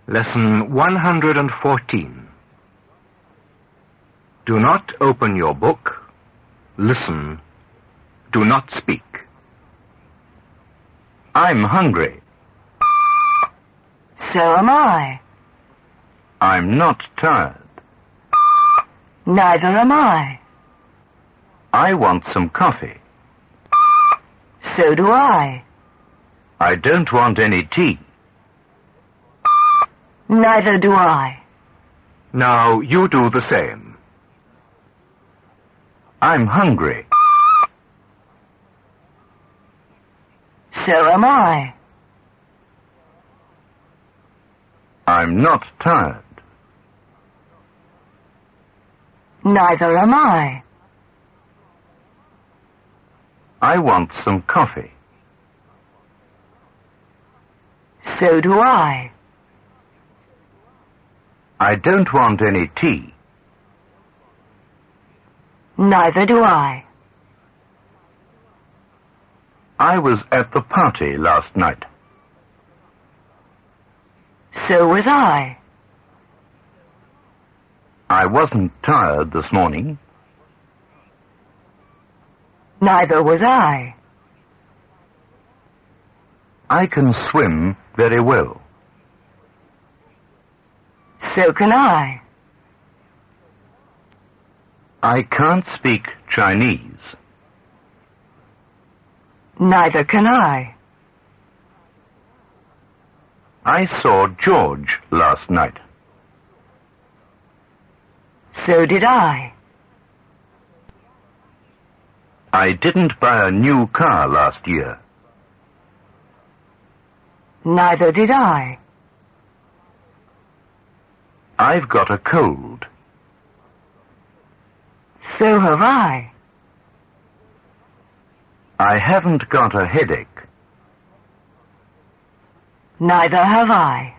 Lesson 114. Do not open your book. Listen. Do not speak. I'm hungry. So am I. I'm not tired. Neither am I. I want some coffee. So do I. I don't want any tea. Neither do I. Now you do the same. I'm hungry. So am I. I'm not tired. Neither am I. I want some coffee. So do I. I don't want any tea. Neither do I. I was at the party last night. So was I. I wasn't tired this morning. Neither was I. I can swim very well. So can I. I can't speak Chinese. Neither can I. I saw George last night. So did I. I didn't buy a new car last year. Neither did I. I've got a cold. So have I. I haven't got a headache. Neither have I.